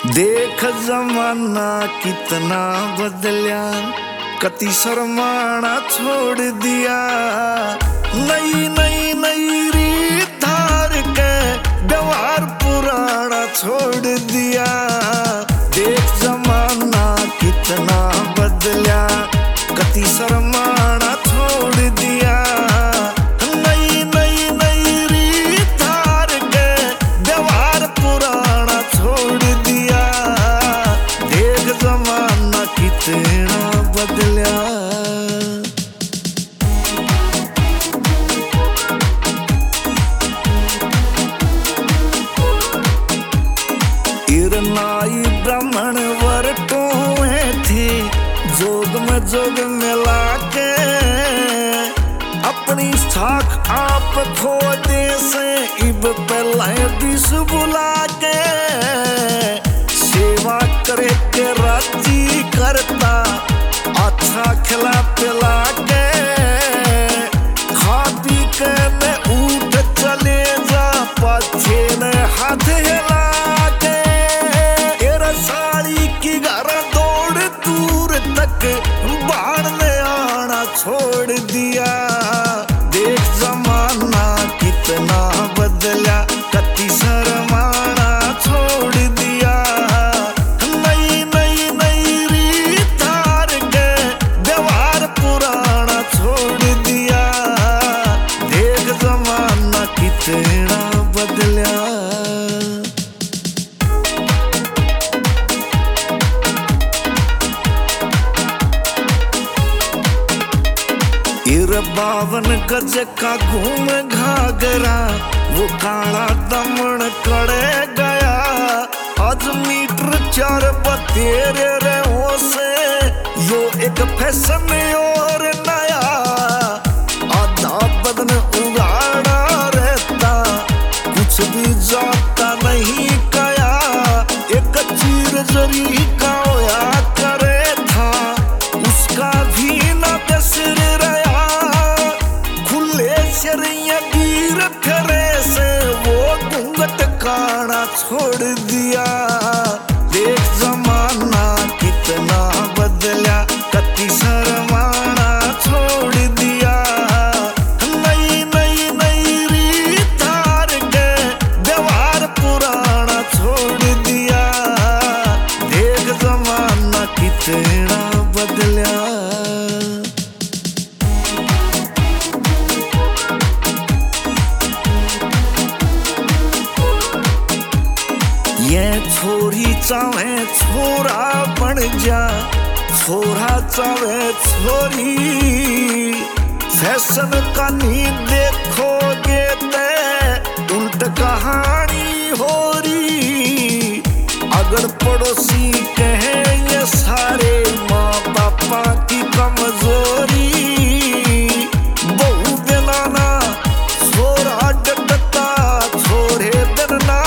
देख जमाना कितना बदलिया, कति शर्माना छोड़ दिया। नई नई नई रीत धार के व्यवहार पुराना छोड़ दिया। देख जमाना कितना बदलिया, कति शर्माना छोड़ दिया। नई नई नई रीत धार के व्यवहार पुराना छोड़ दिया। देख जमाना कितना बदलिया। नाई ब्राह्मण वरटों में थी, जोग में जोग मिला के अपनी साख आप खो दे से इब पहले बीस बुला के सेवा करे के राजी करता। अच्छा खिला पिला के खा पी के मैं उठ चले जा, पाछे ने हाथ हिला के साड़ी की घर दौड़ दूर तक बाढ़ ने आना छोड़ दिया। देख जमाना कितना बदला, कति शर्माना छोड़ दिया। नई नई नई रीत धार के व्यवहार पुराना छोड़ दिया। देख जमाना कितना बदला। बावन गज का घूम घाघरा, वो काला दमन कड़े गया। आज मीटर 4 बतेरे रे हो से यो एक फैशन और नया। आधा बदन उगाड़ा रहता, कुछ भी जाता नहीं कया। एक चीर जरी का होया करे था, उसका भी ना बेसर गिर फिरे से वो घूंघट काना छोड़ दिया। देख जमाना कितना बदला, कति शर्माना छोड़ दिया। नई नई नई रीत धार के व्यवहार पुराना छोड़ दिया। देख जमाना कितना बदला। ये छोरी चाहे छोरा बन जा, छोरा चाहे छोरी। फैशन का नहीं देखोगे ते उल्ट कहानी हो रही। अगर पड़ोसी कहे ये सारे माँ पापा की कमजोरी, बहु बेलाना छोरा डटता, छोरे दिन ना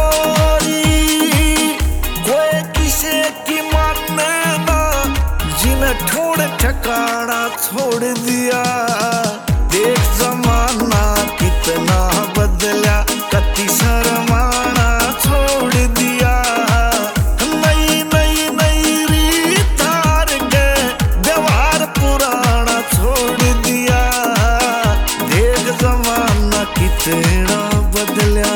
ठोड़ ठिकाना छोड़ दिया। देख जमाना कितना बदला, कति शर्माना छोड़ दिया। नई नई नई रीत धार के व्यवहार पुराना छोड़ दिया। देख जमाना कितना बदला।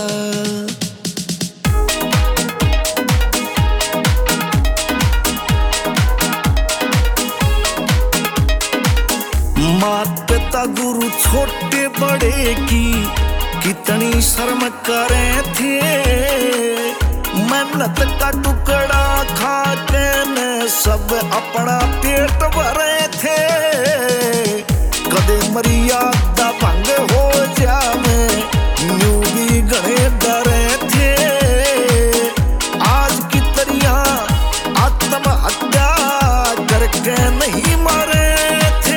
माता पिता गुरु छोटे बड़े की कितनी शर्म करे थे। मेहनत का टुकड़ा खा के न सब अपना पेट भरे थे। कदे मर्यादा भंग हो जावे न्यू भी गणे डरे थे। आज की तरिया आत्महत्या करके नहीं मरे थे।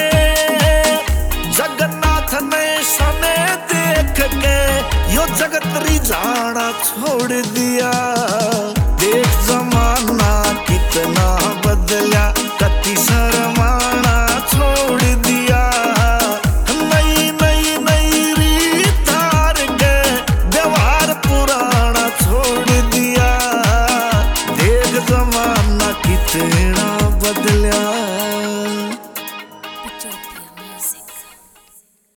जगन्नाथ ने समय देख के यो जगत रिझाना छोड़ दिया। देख जमाना कितना बदला, कति शर्माना छोड़ दिया। नई नई नई रीत धार के व्यवहार पुराना छोड़ दिया। जमाना कितना बदलिया।